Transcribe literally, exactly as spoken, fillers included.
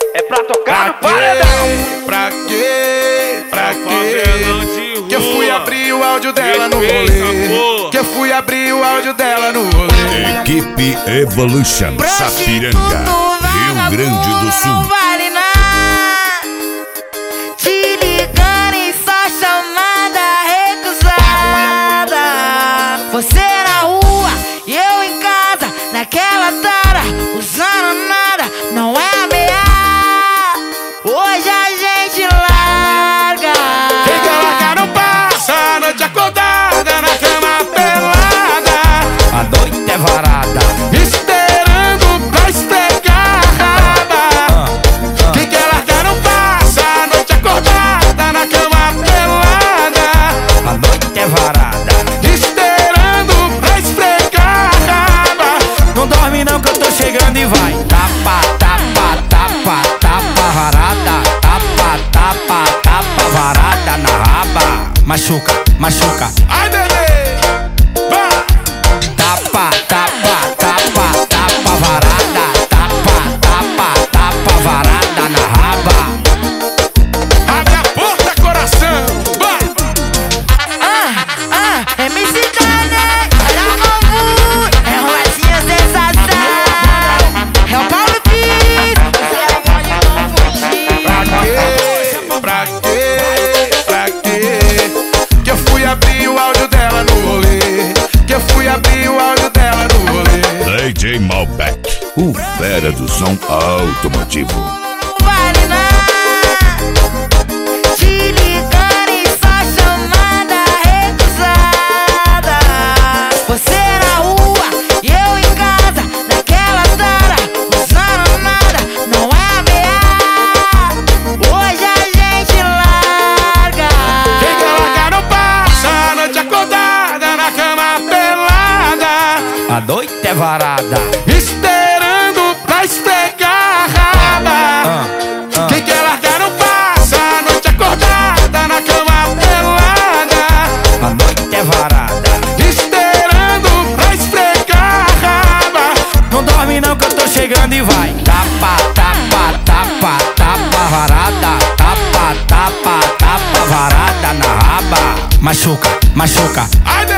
É pra tocar no Pra paredão. Pra quê? Pra quê? Que eu fui abrir o áudio dela no rolê. Que eu fui abrir o áudio dela no rolê. Equipe Evolution Sapiranga, Rio Grande do Sul. Não vale nada. Te ligando em só chamada recusada. Você na rua e eu em casa, naquela tara, usando nada, não é ameaça. Hoje a gente larga. Quem quer largar não passa a noite acordada na cama pelada. A noite é varada, esperando pra esfregar a raba. Quem quer largar não passa a noite acordada na cama pelada. a noite é varada. Esperando pra esfregar a raba. Não dorme não que eu tô chegando e vai. Tapa, tapa, tapa, tapa varada. Tapa, tapa, tapa varada na raba. Machuca, machuca. Ai, bebê, vai. Tapa, tapa, tapa, tapa varada. Tapa, tapa, tapa varada na raba. Abre a porta, coração, vai. Ah, ah, M C Dane, olha o novo. É Roletinha sensação. É o Paulo Pires. Você pode não fugir. Pra quê? Pra quê? Pra quê? Que eu fui abrir o áudio dela no rolê. Que eu fui abrir o áudio dela no rolê. D J Malbec, o fera do som automotivo. Não vale nada. Te ligando em só chamada recusada. Você na rua e eu em casa, naquela tara, usando nada, não é ameaça. Hoje a gente larga. Quem quer largar não passa a noite acordada na cama pelada. A noite é varada. Esperando pra esfregar a raba. Quem quer largar não passa a noite acordada na cama pelada. A noite é varada. Esperando pra esfregar a raba. Não dorme não que eu tô chegando e vai. Tapa, tapa, tapa, tapa varada. Tapa, tapa, tapa varada na raba. Machuca, machuca. Ai,